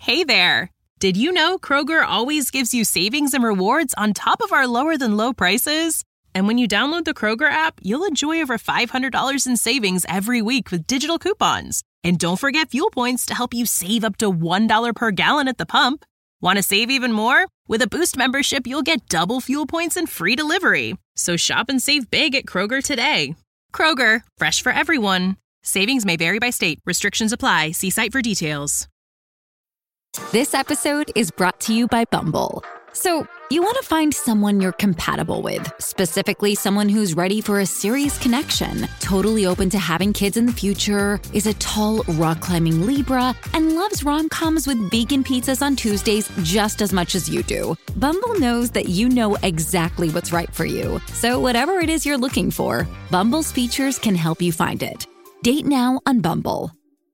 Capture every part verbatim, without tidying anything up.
Hey there! Did you know Kroger always gives you savings and rewards on top of our lower-than-low prices? And when you download the Kroger app, you'll enjoy over five hundred dollars in savings every week with digital coupons. And don't forget fuel points to help you save up to one dollar per gallon at the pump. Want to save even more? With a Boost membership, you'll get double fuel points and free delivery. So shop and save big at Kroger today. Kroger, fresh for everyone. Savings may vary by state. Restrictions apply. See site for details. This episode is brought to you by Bumble. So, you want to find someone you're compatible with, specifically someone who's ready for a serious connection, totally open to having kids in the future, is a tall, rock-climbing Libra, and loves rom-coms with vegan pizzas on Tuesdays just as much as you do. Bumble knows that you know exactly what's right for you. So whatever it is you're looking for, Bumble's features can help you find it. Date now on Bumble.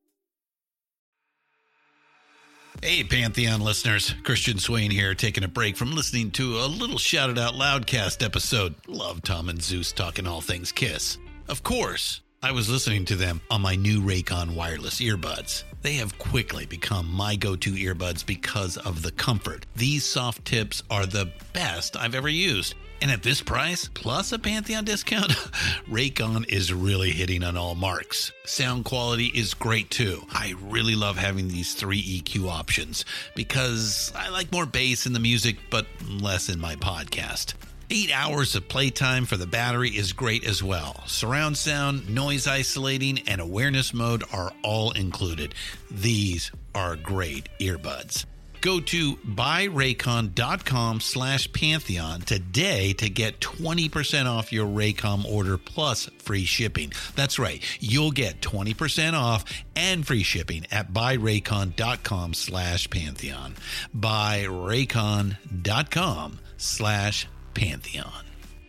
Hey, Pantheon listeners. Christian Swain here, taking a break from listening to a little Shout It Out Loudcast episode. Love Tom and Zeus talking all things Kiss. Of course, I was listening to them on my new Raycon wireless earbuds. They have quickly become my go-to earbuds because of the comfort. These soft tips are the best I've ever used. And at this price, plus a Pantheon discount, Raycon is really hitting on all marks. Sound quality is great too. I really love having these three E Q options because I like more bass in the music, but less in my podcast. Eight hours of playtime for the battery is great as well. Surround sound, noise isolating, and awareness mode are all included. These are great earbuds. Go to buyraycon.com slash Pantheon today to get twenty percent off your Raycon order plus free shipping. That's right. You'll get twenty percent off and free shipping at buyraycon.com slash Pantheon. Buyraycon.com slash Pantheon.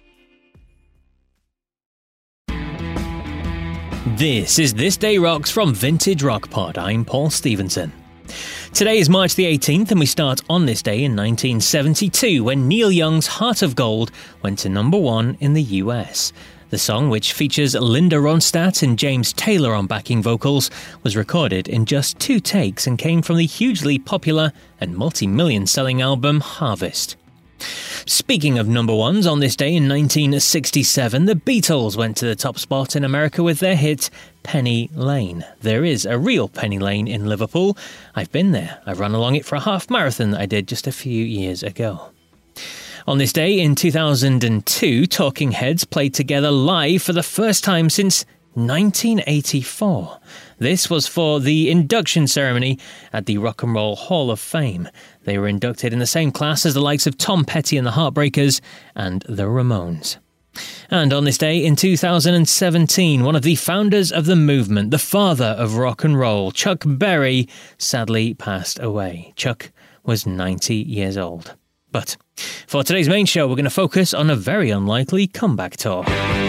This is This Day Rocks from Vintage Rock Pod. I'm Paul Stevenson. Today is March the eighteenth, and we start on this day in nineteen seventy-two, when Neil Young's Heart of Gold went to number one in the U S. The song, which features Linda Ronstadt and James Taylor on backing vocals, was recorded in just two takes and came from the hugely popular and multi-million selling album Harvest. Speaking of number ones, on this day in nineteen sixty-seven, the Beatles went to the top spot in America with their hit Penny Lane. There is a real Penny Lane in Liverpool. I've been there. I ran along it for a half marathon that I did just a few years ago. On this day in two thousand two, Talking Heads played together live for the first time since nineteen eighty-four. This was for the induction ceremony at the Rock and Roll Hall of Fame. They were inducted in the same class as the likes of Tom Petty and the Heartbreakers and the Ramones. And on this day in two thousand seventeen, one of the founders of the movement, the father of rock and roll, Chuck Berry, sadly passed away. Chuck was ninety years old. But for today's main show, we're going to focus on a very unlikely comeback tour.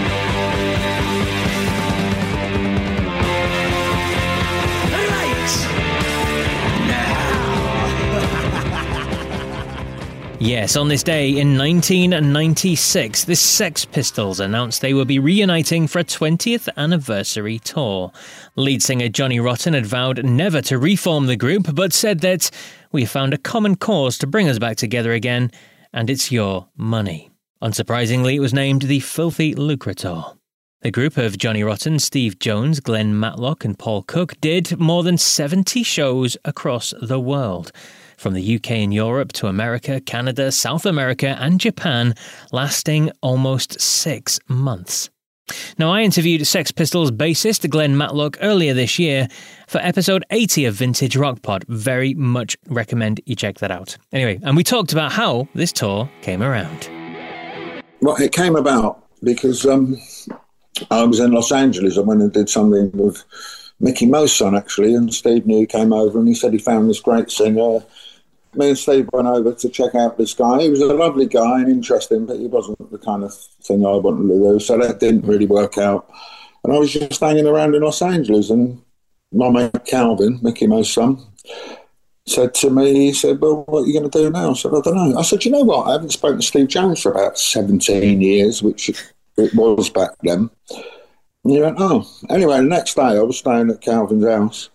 Yes, on this day in nineteen ninety-six, the Sex Pistols announced they would be reuniting for a twentieth anniversary tour. Lead singer Johnny Rotten had vowed never to reform the group, but said that we found a common cause to bring us back together again, and it's your money. Unsurprisingly, it was named the Filthy Lucre Tour. The group of Johnny Rotten, Steve Jones, Glenn Matlock and Paul Cook did more than seventy shows across the world. From the U K and Europe to America, Canada, South America and Japan, lasting almost six months. Now, I interviewed Sex Pistols bassist Glenn Matlock earlier this year for episode eighty of Vintage Rock Pod. Very much recommend you check that out. Anyway, and we talked about how this tour came around. Well, it came about because um, I was in Los Angeles. I went and did something with Mickey Mo's son, actually, and Steve New came over and he said he found this great singer. Me and Steve went over to check out this guy. He was a lovely guy and interesting, but he wasn't the kind of thing I wanted to do, so that didn't really work out. And I was just hanging around in Los Angeles, and my mate Calvin, Mickey Mo's son, said to me, he said, well, what are you going to do now? I said, I don't know. I said, you know what? I haven't spoken to Steve Jones for about seventeen years, which it was back then. And he went, oh. Anyway, the next day I was staying at Calvin's house,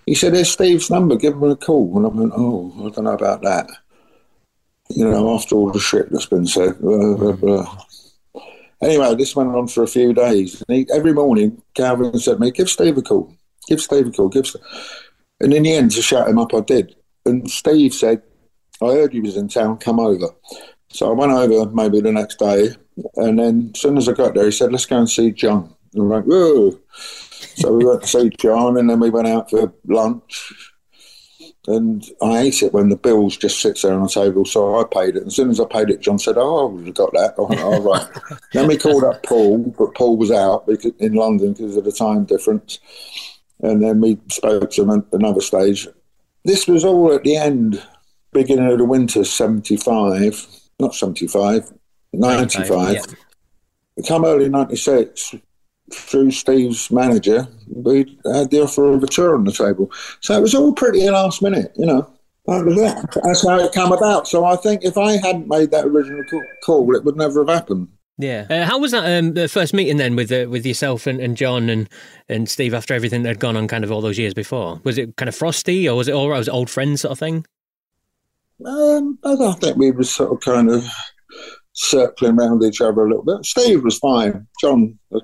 he said, "There's Steve's number, give him a call." And I went, "Oh, I don't know about that. You know, after all the shit that's been said." Blah, blah, blah. Anyway, this went on for a few days. And he, every morning, Calvin said to me, "Give Steve a call. Give Steve a call. Give Steve." And in the end, to shut him up, I did. And Steve said, "I heard you was in town, come over." So I went over maybe the next day. And then as soon as I got there, he said, "Let's go and see John." And I'm like, "Whoa." So we went to see John, and then we went out for lunch. And I hate it when the bills just sits there on the table, so I paid it. And as soon as I paid it, John said, "Oh, we've got that." I went, "All right." Then we called up Paul, but Paul was out because, in London because of the time difference. And then we spoke to him at another stage. This was all at the end, beginning of the winter, seventy-five, not seventy-five, ninety-five. Yeah. Come early ninety-six, through Steve's manager, we had the offer of a tour on the table. So it was all pretty last minute, you know. That was it. That's how it came about. So I think if I hadn't made that original call, it would never have happened. Yeah. Uh, how was that um, the first meeting then with uh, with yourself and, and John and, and Steve after everything that had gone on kind of all those years before? Was it kind of frosty, or was it all right? Was it old friends sort of thing? Um, I don't think we were sort of kind of circling around each other a little bit. Steve was fine. John, uh,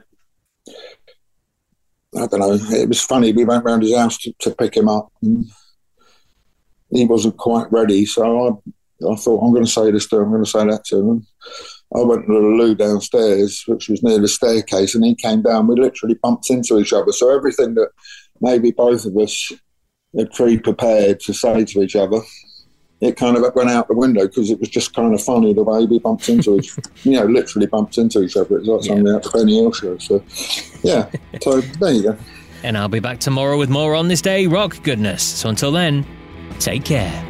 I don't know. It was funny. We went round his house to, to pick him up. And he wasn't quite ready, so I, I thought, I'm going to say this to him, I'm going to say that to him. I went to the loo downstairs, which was near the staircase, and he came down. We literally bumped into each other. So everything that maybe both of us had pre-prepared to say to each other, it kind of went out the window because it was just kind of funny the way we bumped into each you know, literally bumped into each other. It's like something yeah. out the Benny Hill show. So, yeah, so there you go. And I'll be back tomorrow with more On This Day rock goodness. So until then, take care.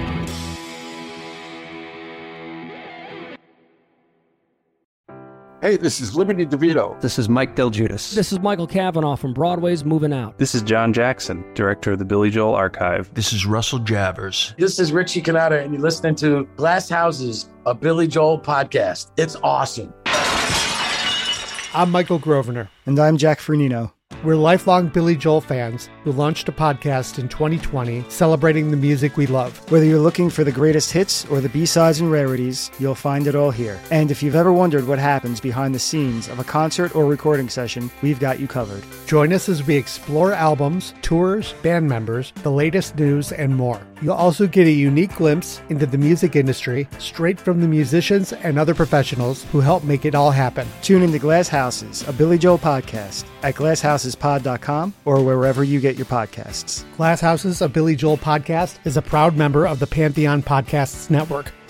Hey, this is Liberty DeVito. This is Mike Del Giudice. This is Michael Cavanaugh from Broadway's Moving Out. This is John Jackson, director of the Billy Joel Archive. This is Russell Javers. This is Richie Cannata, and you're listening to Glass Houses, a Billy Joel podcast. It's awesome. I'm Michael Grosvenor. And I'm Jack Fernino. We're lifelong Billy Joel fans who launched a podcast in twenty twenty celebrating the music we love. Whether you're looking for the greatest hits or the B-sides and rarities, you'll find it all here. And if you've ever wondered what happens behind the scenes of a concert or recording session, we've got you covered. Join us as we explore albums, tours, band members, the latest news, and more. You'll also get a unique glimpse into the music industry straight from the musicians and other professionals who help make it all happen. Tune into Glass Houses, a Billy Joel podcast at glass houses pod dot com or wherever you get your podcasts. Glass Houses, a Billy Joel podcast is a proud member of the Pantheon Podcasts Network.